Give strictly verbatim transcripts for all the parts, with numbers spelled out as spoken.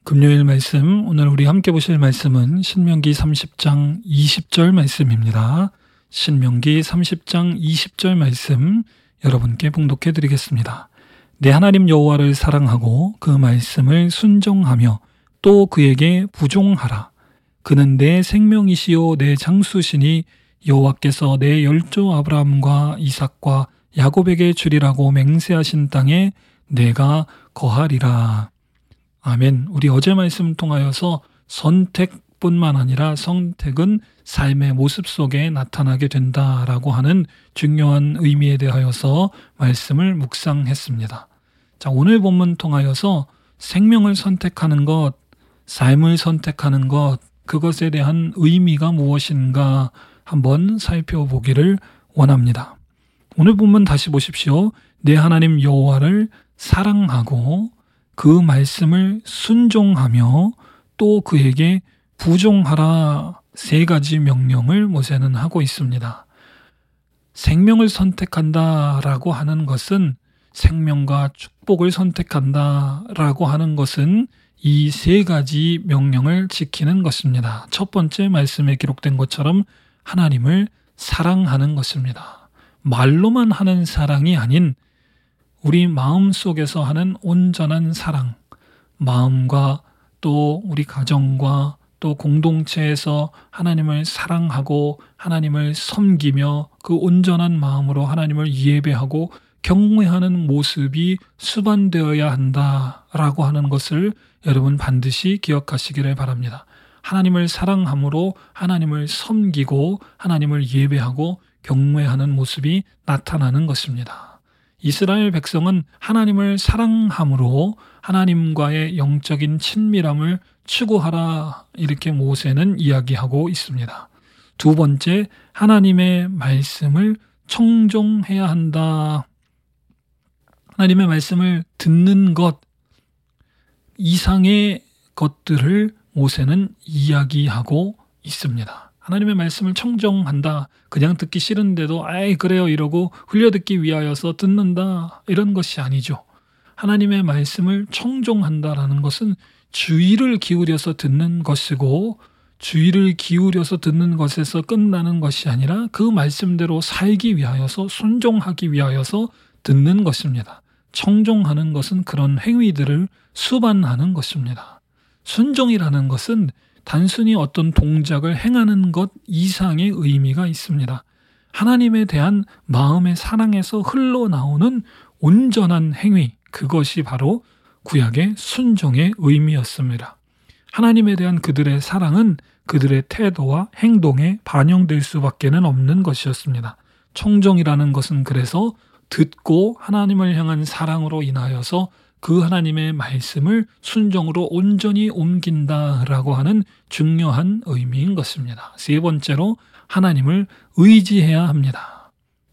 금요일 말씀, 오늘 우리 함께 보실 말씀은 신명기 삼십 장 이십 절 말씀입니다. 신명기 삼십 장 이십 절 말씀 여러분께 봉독해 드리겠습니다. 내 하나님 여호와를 사랑하고 그 말씀을 순종하며 또 그에게 부종하라. 그는 내 생명이시요 내 장수시니 여호와께서 내 열조 아브라함과 이삭과 야곱에게 주리라고 맹세하신 땅에 내가 거하리라. 아멘. 우리 어제 말씀 통하여서 선택뿐만 아니라 선택은 삶의 모습 속에 나타나게 된다라고 하는 중요한 의미에 대하여서 말씀을 묵상했습니다. 자, 오늘 본문 통하여서 생명을 선택하는 것, 삶을 선택하는 것, 그것에 대한 의미가 무엇인가 한번 살펴보기를 원합니다. 오늘 본문 다시 보십시오. 내 하나님 여호와를 사랑하고 그 말씀을 순종하며 또 그에게 부종하라, 세 가지 명령을 모세는 하고 있습니다. 생명을 선택한다라고 하는 것은, 생명과 축복을 선택한다라고 하는 것은 이 세 가지 명령을 지키는 것입니다. 첫 번째 말씀에 기록된 것처럼 하나님을 사랑하는 것입니다. 말로만 하는 사랑이 아닌 우리 마음 속에서 하는 온전한 사랑, 마음과 또 우리 가정과 또 공동체에서 하나님을 사랑하고 하나님을 섬기며 그 온전한 마음으로 하나님을 예배하고 경외하는 모습이 수반되어야 한다라고 하는 것을 여러분 반드시 기억하시기를 바랍니다. 하나님을 사랑함으로 하나님을 섬기고 하나님을 예배하고 경외하는 모습이 나타나는 것입니다. 이스라엘 백성은 하나님을 사랑함으로 하나님과의 영적인 친밀함을 추구하라, 이렇게 모세는 이야기하고 있습니다. 두 번째, 하나님의 말씀을 청종해야 한다. 하나님의 말씀을 듣는 것 이상의 것들을 모세는 이야기하고 있습니다. 하나님의 말씀을 청종한다. 그냥 듣기 싫은데도 아이 그래요 이러고 흘려듣기 위하여서 듣는다, 이런 것이 아니죠. 하나님의 말씀을 청종한다라는 것은 주의를 기울여서 듣는 것이고, 주의를 기울여서 듣는 것에서 끝나는 것이 아니라 그 말씀대로 살기 위하여서, 순종하기 위하여서 듣는 것입니다. 청종하는 것은 그런 행위들을 수반하는 것입니다. 순종이라는 것은 단순히 어떤 동작을 행하는 것 이상의 의미가 있습니다. 하나님에 대한 마음의 사랑에서 흘러나오는 온전한 행위, 그것이 바로 구약의 순종의 의미였습니다. 하나님에 대한 그들의 사랑은 그들의 태도와 행동에 반영될 수밖에는 없는 것이었습니다. 청종이라는 것은 그래서 듣고 하나님을 향한 사랑으로 인하여서 그 하나님의 말씀을 순종으로 온전히 옮긴다라고 하는 중요한 의미인 것입니다. 세 번째로, 하나님을 의지해야 합니다.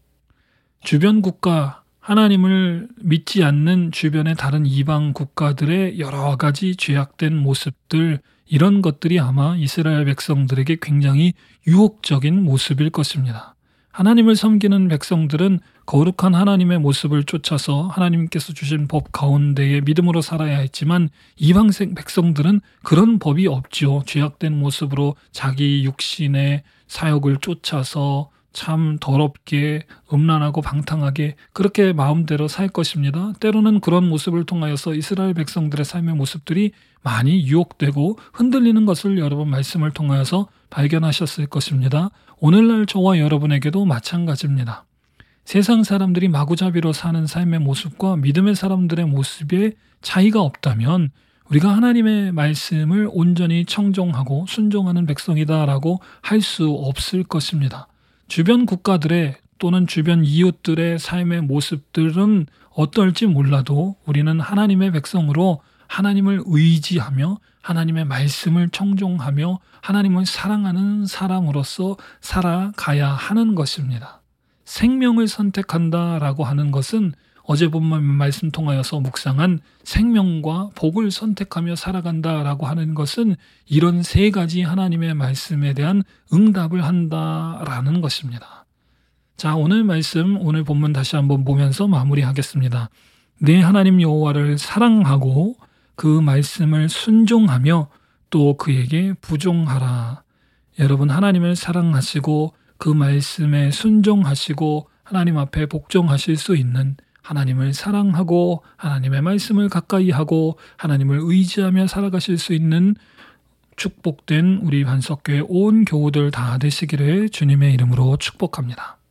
주변 국가, 하나님을 믿지 않는 주변의 다른 이방 국가들의 여러 가지 죄악된 모습들, 이런 것들이 아마 이스라엘 백성들에게 굉장히 유혹적인 모습일 것입니다. 하나님을 섬기는 백성들은 거룩한 하나님의 모습을 쫓아서 하나님께서 주신 법 가운데에 믿음으로 살아야 했지만, 이방 백성들은 그런 법이 없지요. 죄악된 모습으로 자기 육신의 사욕을 쫓아서 참 더럽게 음란하고 방탕하게 그렇게 마음대로 살 것입니다. 때로는 그런 모습을 통하여서 이스라엘 백성들의 삶의 모습들이 많이 유혹되고 흔들리는 것을 여러분 말씀을 통하여서 발견하셨을 것입니다. 오늘날 저와 여러분에게도 마찬가지입니다. 세상 사람들이 마구잡이로 사는 삶의 모습과 믿음의 사람들의 모습에 차이가 없다면 우리가 하나님의 말씀을 온전히 청종하고 순종하는 백성이다라고 할 수 없을 것입니다. 주변 국가들의 또는 주변 이웃들의 삶의 모습들은 어떨지 몰라도 우리는 하나님의 백성으로 하나님을 의지하며 하나님의 말씀을 청종하며 하나님을 사랑하는 사람으로서 살아가야 하는 것입니다. 생명을 선택한다라고 하는 것은 어제 본문 말씀 통하여서 묵상한 생명과 복을 선택하며 살아간다라고 하는 것은 이런 세 가지 하나님의 말씀에 대한 응답을 한다라는 것입니다. 자, 오늘 말씀, 오늘 본문 다시 한번 보면서 마무리하겠습니다. 내 하나님 여호와를 사랑하고 그 말씀을 순종하며 또 그에게 부종하라. 여러분, 하나님을 사랑하시고 그 말씀에 순종하시고 하나님 앞에 복종하실 수 있는, 하나님을 사랑하고 하나님의 말씀을 가까이 하고 하나님을 의지하며 살아가실 수 있는 축복된 우리 반석교회 온 교우들 다 되시기를 주님의 이름으로 축복합니다.